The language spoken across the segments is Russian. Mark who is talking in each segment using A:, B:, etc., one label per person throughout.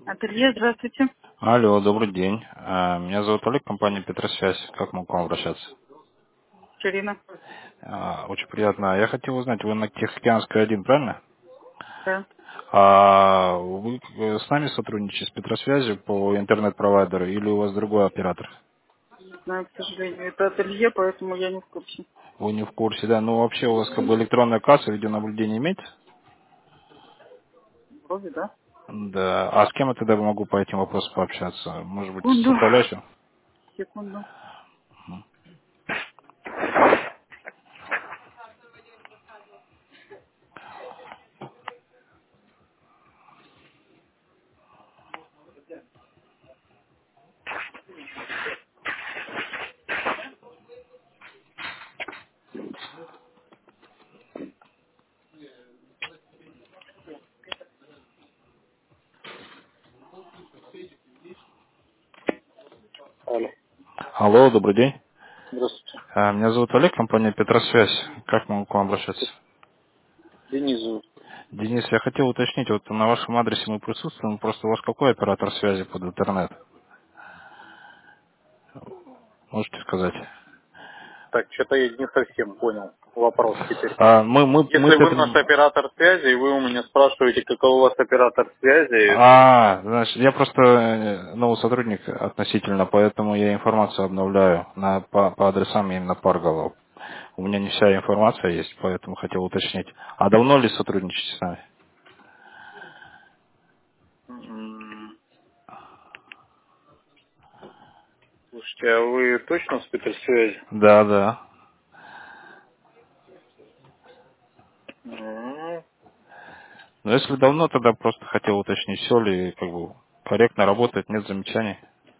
A: Ателье, здравствуйте.
B: Алло, добрый день. Меня зовут Олег, компания Петросвязь. Как могу к вам обращаться?
A: Ирина.
B: Очень приятно. Я хотел узнать, вы на Тихоокеанской 1, правильно?
A: Да,
B: Вы с нами сотрудничаете с Петросвязью по интернет-провайдеру или у вас другой оператор?
A: не знаю, к сожалению. Это ателье, поэтому я не в курсе.
B: Вы не в курсе, да? Ну, вообще у вас как бы электронная касса, видеонаблюдение имеется?
A: Вроде, да.
B: Да. А с кем я тогда могу по этим вопросам пообщаться? Может быть, с
A: Секунду.
B: управляющим?
A: Секунду. Алло.
B: Алло, добрый день.
A: Здравствуйте.
B: Меня зовут Олег, компания Петросвязь. Как могу к вам обращаться?
A: Денис зовут.
B: Денис, я хотел уточнить, вот на вашем адресе мы присутствуем, просто у вас какой оператор связи под интернет? Можете сказать?
A: Так, что-то я не совсем понял вопрос теперь.
B: Мы
A: Если вы наш оператор связи, и вы у меня спрашиваете, какой у вас оператор связи,
B: значит, я просто новый сотрудник относительно, поэтому я информацию обновляю по адресам именно Парголов. У меня не вся информация есть, поэтому хотел уточнить. А давно ли сотрудничаете с нами?
A: м, слушайте, а вы точно с Петросвязи?
B: Да, да.
A: М,
B: Но если давно, тогда просто хотел уточнить, все ли как бы корректно работает, нет замечаний.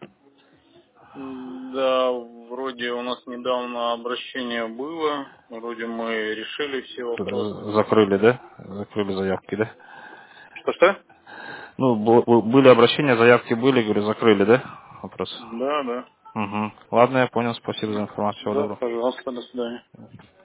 A: Да, вроде у нас недавно обращение было, вроде мы решили все вопросы.
B: Закрыли, да? Закрыли заявки, да?
A: Что-что?
B: Ну, были обращения, заявки были, говорю, закрыли, да? Вопрос.
A: Да, да.
B: Угу. Ладно, я понял, спасибо за информацию, всего
A: Да,
B: доброго.
A: пожалуйста, до свидания.